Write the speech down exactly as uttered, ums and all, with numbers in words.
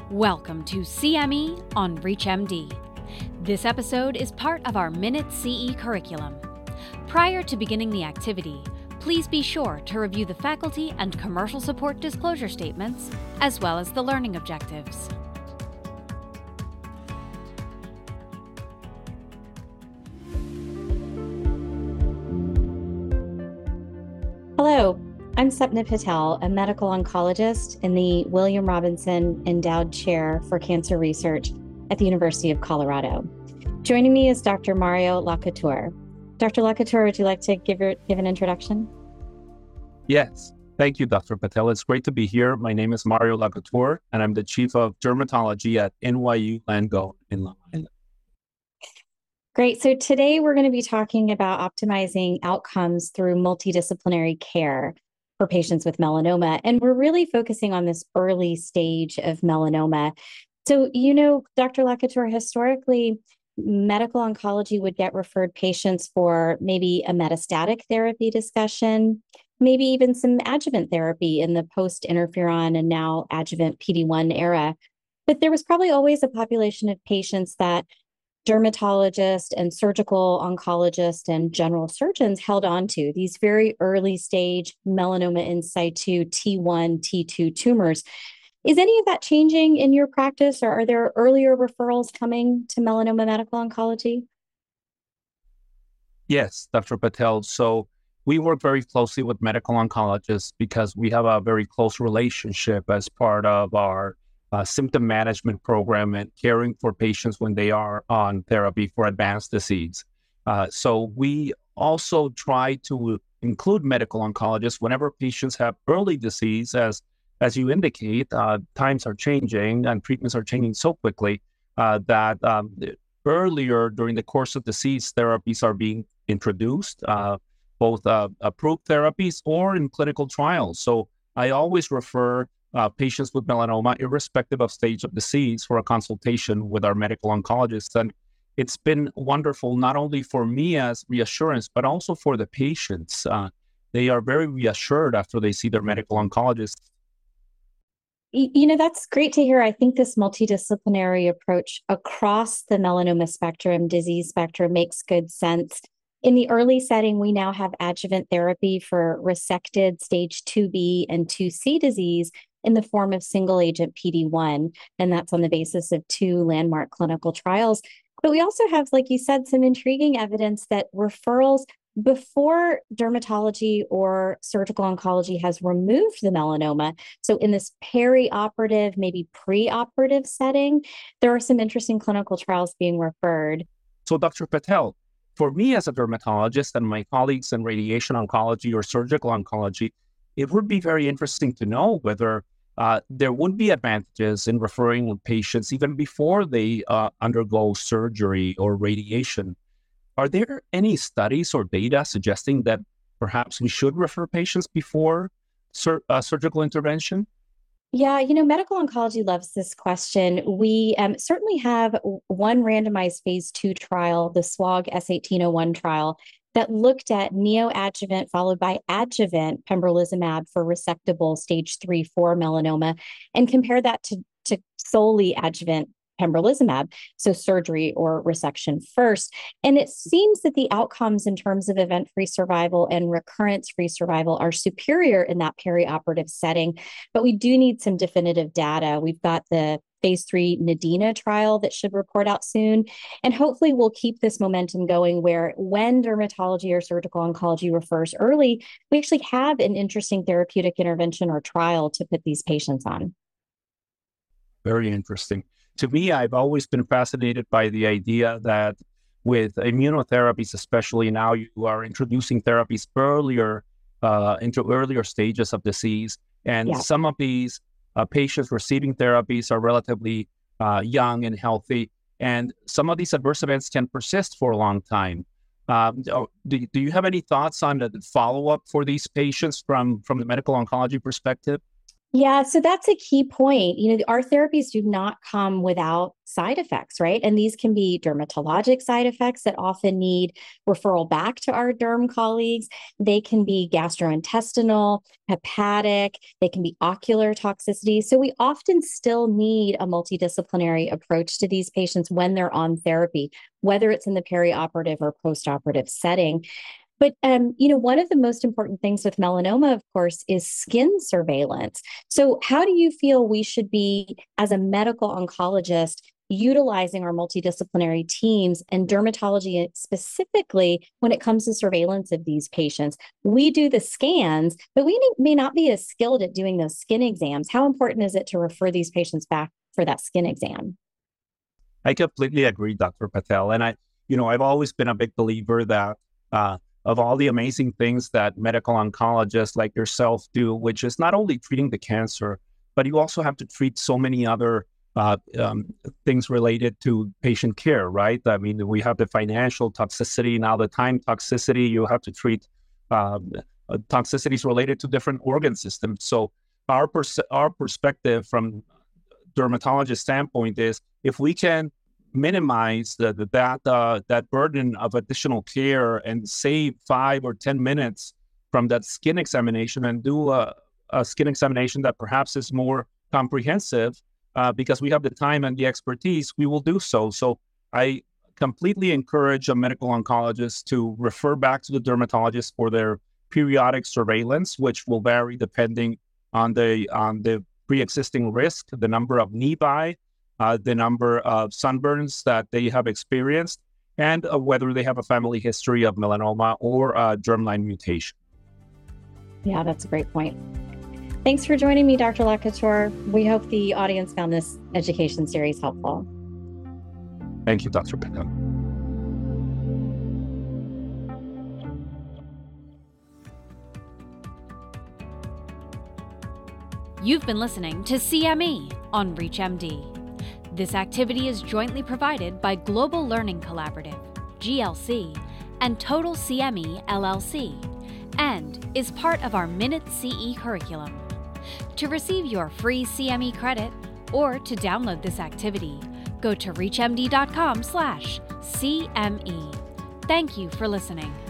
Welcome to C M E on ReachMD. This episode is part of our Minute C E curriculum. Prior to beginning the activity, please be sure to review the faculty and commercial support disclosure statements, as well as the learning objectives. Hello, I'm Sapna Patel, a medical oncologist in the William Robinson Endowed Chair for Cancer Research at the University of Colorado. Joining me is Doctor Mario Lacouture. Doctor Lacouture, would you like to give, your, give an introduction? Yes, thank you, Doctor Patel. It's great to be here. My name is Mario Lacouture, and I'm the Chief of Dermatology at N Y U Langone in Long Island. Great. So today we're going to be talking about optimizing outcomes through multidisciplinary care for patients with melanoma. And we're really focusing on this early stage of melanoma. So, you know, Doctor Lacouture, historically, medical oncology would get referred patients for maybe a metastatic therapy discussion, maybe even some adjuvant therapy in the post-interferon and now adjuvant P D one era. But there was probably always a population of patients that dermatologists and surgical oncologists and general surgeons held on to, these very early stage melanoma in situ T one, T two tumors. Is any of that changing in your practice, or are there earlier referrals coming to melanoma medical oncology? Yes, Doctor Patel. So we work very closely with medical oncologists because we have a very close relationship as part of our Uh, symptom management program and caring for patients when they are on therapy for advanced disease. Uh, so we also try to include medical oncologists whenever patients have early disease. As as you indicate, uh, times are changing and treatments are changing so quickly uh, that um, earlier during the course of disease, therapies are being introduced, uh, both uh, approved therapies or in clinical trials. So I always refer Uh, patients with melanoma, irrespective of stage of disease, for a consultation with our medical oncologist. And it's been wonderful, not only for me as reassurance, but also for the patients. Uh, they are very reassured after they see their medical oncologist. You know, that's great to hear. I think this multidisciplinary approach across the melanoma spectrum, disease spectrum, makes good sense. In the early setting, we now have adjuvant therapy for resected stage two B and two C disease in the form of single agent P D one, and that's on the basis of two landmark clinical trials. But we also have, like you said, some intriguing evidence that referrals before dermatology or surgical oncology has removed the melanoma. So in this perioperative, maybe preoperative setting, there are some interesting clinical trials being referred. So Doctor Patel, for me as a dermatologist and my colleagues in radiation oncology or surgical oncology, it would be very interesting to know whether uh, there would be advantages in referring patients even before they uh, undergo surgery or radiation. Are there any studies or data suggesting that perhaps we should refer patients before sur- uh, surgical intervention? Yeah, you know, medical oncology loves this question. We um, certainly have one randomized phase two trial, the S W O G S eighteen oh one trial, that looked at neoadjuvant followed by adjuvant pembrolizumab for resectable stage three, four melanoma, and compared that to, to solely adjuvant pembrolizumab, so surgery or resection first. And it seems that the outcomes in terms of event-free survival and recurrence-free survival are superior in that perioperative setting. But we do need some definitive data. We've got the phase three NADINA trial that should report out soon. And hopefully we'll keep this momentum going where when dermatology or surgical oncology refers early, we actually have an interesting therapeutic intervention or trial to put these patients on. Very interesting. To me, I've always been fascinated by the idea that with immunotherapies, especially now, you are introducing therapies earlier uh, into earlier stages of disease. And Yeah. some of these uh, patients receiving therapies are relatively uh, young and healthy. And some of these adverse events can persist for a long time. Um, do, do you have any thoughts on the follow-up for these patients from, from the medical oncology perspective? Yeah, so that's a key point. You know, our therapies do not come without side effects, right? And these can be dermatologic side effects that often need referral back to our derm colleagues. They can be gastrointestinal, hepatic, they can be ocular toxicity. So we often still need a multidisciplinary approach to these patients when they're on therapy, whether it's in the perioperative or postoperative setting. But um, you know, one of the most important things with melanoma, of course, is skin surveillance. So, how do you feel we should be, as a medical oncologist, utilizing our multidisciplinary teams and dermatology specifically when it comes to surveillance of these patients? We do the scans, but we may not be as skilled at doing those skin exams. How important is it to refer these patients back for that skin exam? I completely agree, Doctor Patel. And I, you know, I've always been a big believer that uh, of all the amazing things that medical oncologists like yourself do, which is not only treating the cancer, but you also have to treat so many other uh, um, things related to patient care, right? I mean, we have the financial toxicity, now the time toxicity, you have to treat um, uh, toxicities related to different organ systems. So our, pers- our perspective from dermatologist standpoint is if we can minimize the, the, that uh, that burden of additional care and save five or ten minutes from that skin examination and do a, a skin examination that perhaps is more comprehensive uh, because we have the time and the expertise, we will do so. So I completely encourage a medical oncologist to refer back to the dermatologist for their periodic surveillance, which will vary depending on the on the pre-existing risk, the number of nevi, uh, the number of sunburns that they have experienced, and uh, whether they have a family history of melanoma or uh, germline mutation. Yeah, that's a great point. Thanks for joining me, Doctor Lacouture. We hope the audience found this education series helpful. Thank you, Doctor Patel. You've been listening to C M E on ReachMD. This activity is jointly provided by Global Learning Collaborative, G L C, and Total C M E, L L C, and is part of our Minute C E curriculum. To receive your free C M E credit or to download this activity, go to reachmd dot com slash C M E. Thank you for listening.